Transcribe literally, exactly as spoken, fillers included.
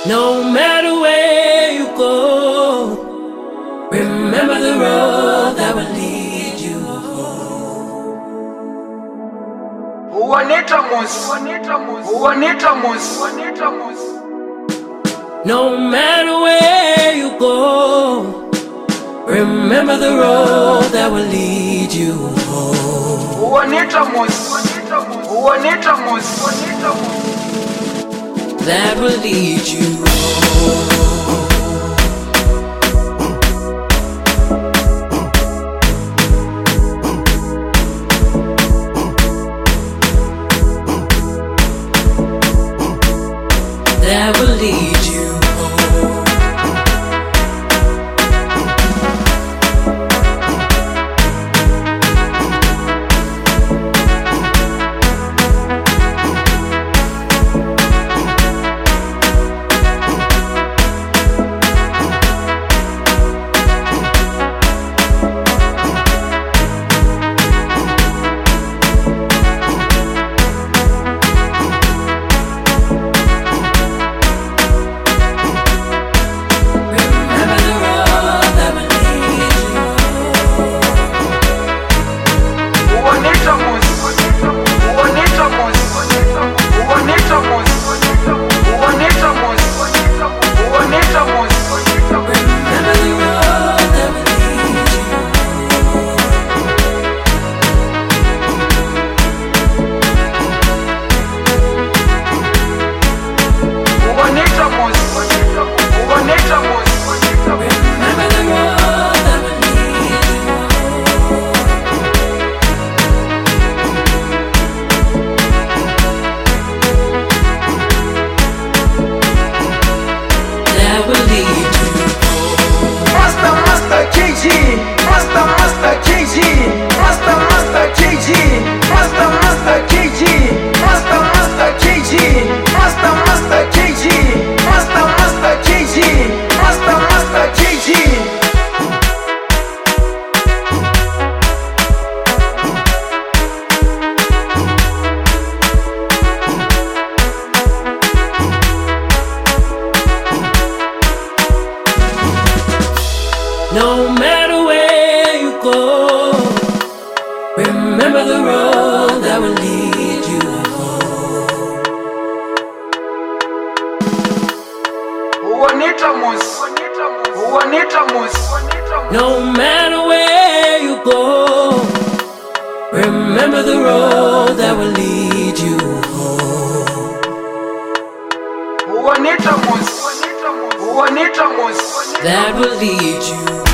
No matter where you go, remember the road that will lead you home. No matter where you go, remember the road that will lead you home. That will lead you home. That will lead you home. No matter where you go, remember the road that will lead you home. No matter where you go, remember the road that will lead you home. That will lead you